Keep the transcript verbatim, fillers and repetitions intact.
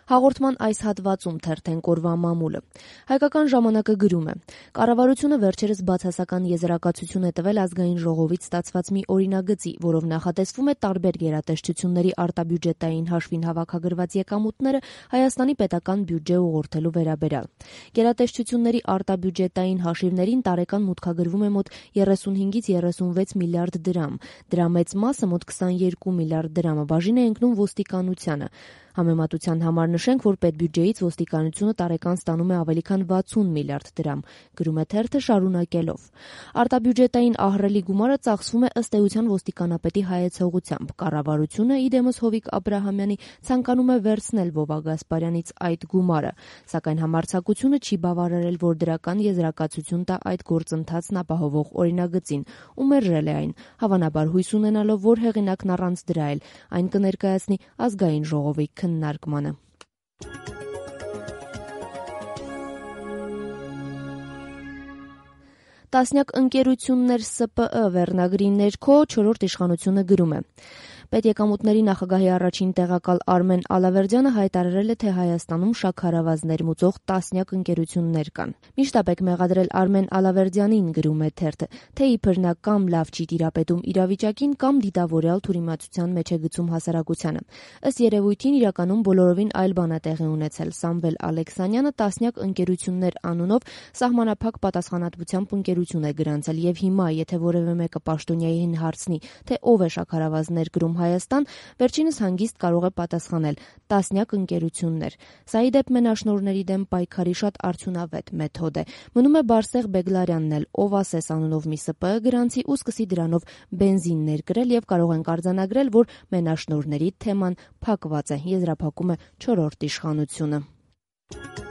Հաղորդման այս հատվածում թերթենք օրվա մամուլը։ Հայկական ժամանակը գրում է. կառավարությունը վերջերս բացասական եզրակացություն է տվել ազգային ժողովից ստացված մի օրինագծի, որով նախատեսվում է տարբեր գերատեսչությունների արտաբյուջետային հաշվին հավաքագրված եկամուտները Հայաստանի պետական բյուջե ուղղորդելու վերաբերյալ։ Գերատեսչությունների արտաբյուջետային հաշիվներին տարեկան մուտքագրվում է մոտ երեսունհինգից երեսունվեց միլիարդ դրամ։ Դրա մեծ մասը մոտ քսաներկու միլիարդ դրամը բաժին է ընկնում ոստիկանությանը։ Համեմատության համար նշենք, որ պետբյուջեից ոստիկանությունը տարեկան ստանում է ավելի քան վաթսուն միլիարդ դրամ, գրում է թերթը շարունակելով։ Արտաբյուջետային ահռելի գումարը ծախսվում է ըստ էության ոստիկանապետի հայեցողությամբ։ Կառավարությունը, իդեմս Հովիկ Աբրահամյանի, ցանկանում է վերցնել Վովա Գասպարյանից այդ գումարը, սակայն համարձակությունը չի բավարարել, որ դրական եզրակացություն տա այդ գործընթացն ապահովող օրինագծին ու մերժել է այն, հավանաբար հույս ունենալով, որ հեղինակն առանց դրա էլ այն կներկայացնի ազգային ժողովի քննարկմանը։ Տասնյակ ընկերություններ Ս ՊԸ վերնագրի ներքո չորրորդ իշխանությունը գրում է. Պետեկամուտների նախագահի առաջին տեղակալ Արմեն Ալավերդյանը հայտարարել է, թե Հայաստանում շաքարավազ ներմուծող տասնյակ ընկերություններ կան։ Միշտ եք մեղադրել Արմեն Ալավերդյանին, գրում է թերթը, թե իբր նա կամ լավ չի տիրապետում իրավիճակին, կամ դիտավորյալ թյուրիմացության մեջ է գցում հասարակությանը։ Ըստ երևույթին իրականում բոլորովին այլ բան է տեղի ունեցել։ Սամվել Ալեքսանյանը տասնյակ ընկերություններ անունով սահմանափակ պատասխանատվությամբ ընկերություն է գրանցել, եւ հիմա, եթե որևէ մեկը պաշտոնյային հարցնի, թե ով է շաքարավազ ներկրում Հայաստան, վերջինս հանգիստ կարող է պատասխանել տասնյակ ընկերություններ։ Սա ի դեպ մենաշնորհների դեմ պայքարի շատ արդյունավետ մեթոդ է։ Մնում է Բարսեղ Բեգլարյանն էլ, ով ասես անունով մի Ս ՊԸ գրանցի ու սկսի դրանով բենզին ներկրել, եւ կարող ենք արձանագրել, որ մենաշնորհների թեման փակված է, եզրափակում է չորրորդ իշխանությունը։